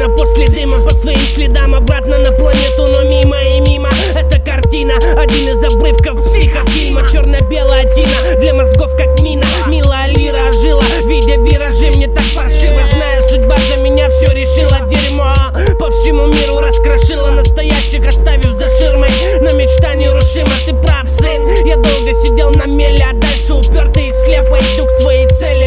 картина после дыма, по своим следам обратно на планету, но мимо и мимо. Эта картина, один из обрывков психофильма. Черно-белая тина, для мозгов как мина. Милая лира ожила, видя виражи, мне так паршиво. Зная, судьба за меня все решила. Дерьмо по всему миру раскрошила, настоящих оставив за ширмой. Но мечта нерушима, ты прав, сын. Я долго сидел на мели, а дальше упертый и слепо иду к своей цели.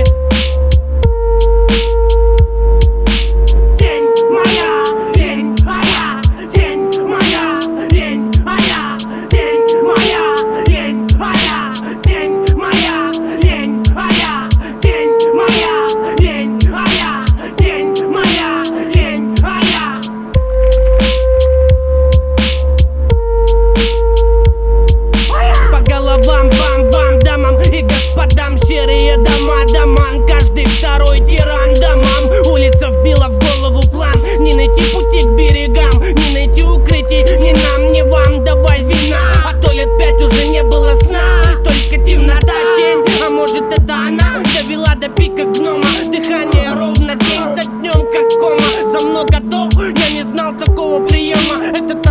Бам-бам дамам и господам, серые дома, доман, каждый второй тиран домам. Улица вбила в голову план, не найти пути к берегам, не найти укрытий ни нам, ни вам. Давай вина, а то лет 5 уже не было сна, только темнота, тень, а может это она довела до пика гнома. Дыхание ровно день за днем, как кома. За много дов я не знал такого приема. Это